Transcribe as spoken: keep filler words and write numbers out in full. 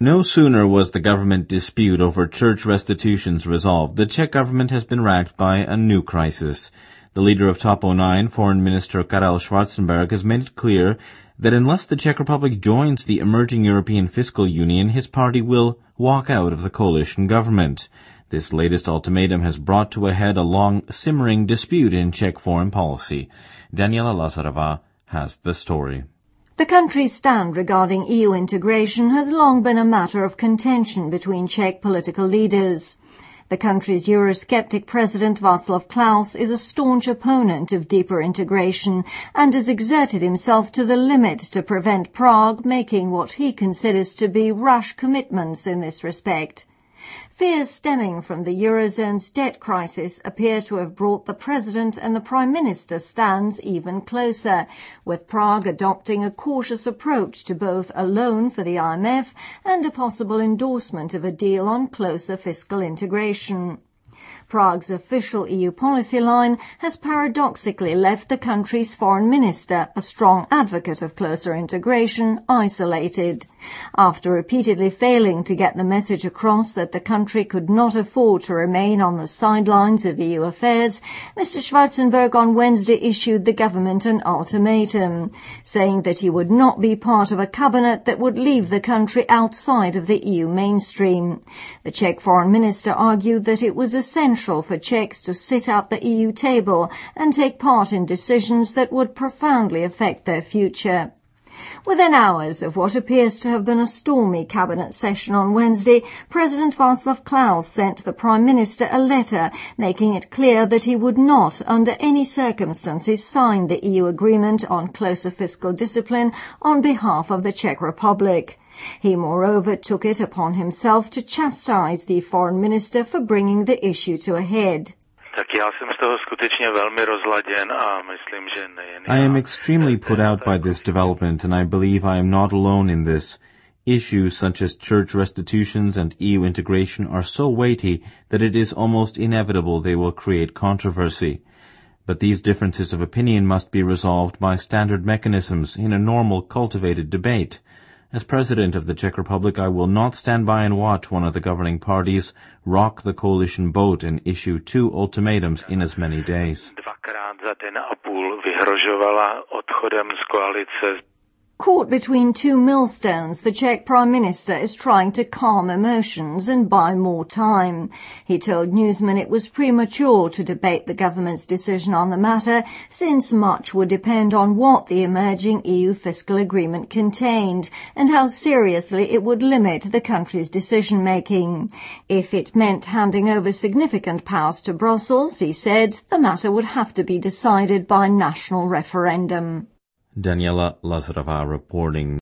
No sooner was the government dispute over church restitutions resolved, the Czech government has been racked by a new crisis. The leader of Top O nine, Foreign Minister Karel Schwarzenberg, has made it clear that unless the Czech Republic joins the emerging European Fiscal Union, his party will walk out of the coalition government. This latest ultimatum has brought to a head a long, simmering dispute in Czech foreign policy. Daniela Lazarova has the story. The country's stand regarding E U integration has long been a matter of contention between Czech political leaders. The country's Eurosceptic president Václav Klaus is a staunch opponent of deeper integration and has exerted himself to the limit to prevent Prague making what he considers to be rash commitments in this respect. Fears stemming from the Eurozone's debt crisis appear to have brought the President and the Prime Minister stands even closer, with Prague adopting a cautious approach to both a loan for the I M F and a possible endorsement of a deal on closer fiscal integration. Prague's official E U policy line has paradoxically left the country's foreign minister, a strong advocate of closer integration, isolated. After repeatedly failing to get the message across that the country could not afford to remain on the sidelines of E U affairs, Mister Schwarzenberg on Wednesday issued the government an ultimatum, saying that he would not be part of a cabinet that would leave the country outside of the E U mainstream. The Czech foreign minister argued that it was essential for Czechs to sit at the E U table and take part in decisions that would profoundly affect their future. Within hours of what appears to have been a stormy cabinet session on Wednesday, President Václav Klaus sent the Prime Minister a letter making it clear that he would not, under any circumstances, sign the E U agreement on closer fiscal discipline on behalf of the Czech Republic. He moreover took it upon himself to chastise the Foreign Minister for bringing the issue to a head. I am extremely put out by this development, and I believe I am not alone in this. Issues such as church restitutions and E U integration are so weighty that it is almost inevitable they will create controversy. But these differences of opinion must be resolved by standard mechanisms in a normal, cultivated debate. As President of the Czech Republic, I will not stand by and watch one of the governing parties rock the coalition boat and issue two ultimatums in as many days. Caught between two millstones, the Czech Prime Minister is trying to calm emotions and buy more time. He told newsmen it was premature to debate the government's decision on the matter, since much would depend on what the emerging E U fiscal agreement contained and how seriously it would limit the country's decision-making. If it meant handing over significant powers to Brussels, he said, the matter would have to be decided by national referendum. Daniela Lazarova reporting.